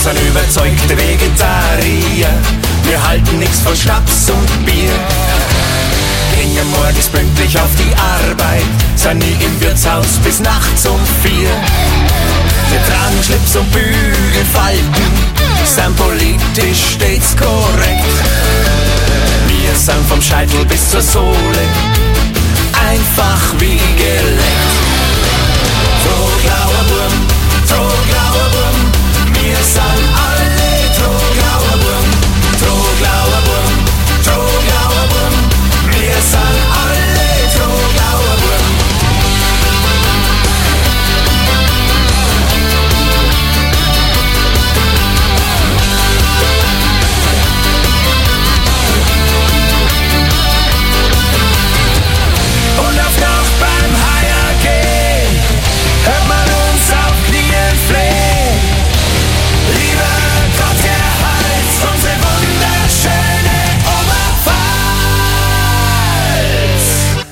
sind überzeugte Vegetarier. Wir halten nichts von Schnaps und Bier. Gingen morgens pünktlich auf die Arbeit, sind nie im Wirtshaus bis nachts um 4. Wir tragen Schlips und Bügelfalten, sind politisch stets korrekt. Wir sind vom Scheitel bis zur Sohle einfach wie geleckt. Troglauer Burm, wir sind alle Troglauer Burm. Troglauer Burm, wir sind alle Troglauer Burm. Und auf Nacht beim Heier gehen, hört man uns auf Knien flehen. Lieber Gott, erhalt unsere wunderschöne Oberpfalz.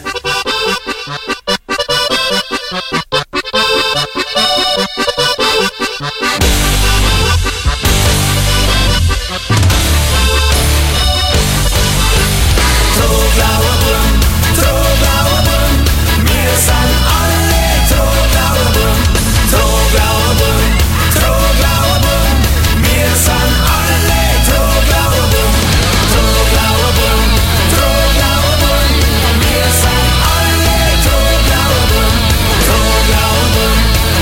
Troglauer Burm, wir sind alle Troglauer Burm. Troglauer Burm, wir sind alle Troglauer Burm. Troglauer Burm, wir sind alle Troglauer Burm. Troglauer Burm,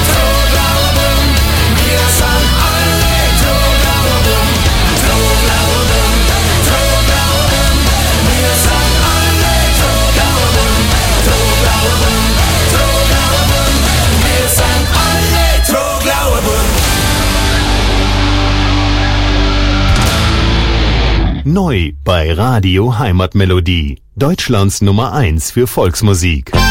wir sind alle Troglauer Burm. Troglauer Burm, wir sind alle Troglauer Burm. Troglauer Burm, wir sind alle Troglauer Burm. Neu bei Radio Heimatmelodie, Deutschlands Nummer 1 für Volksmusik.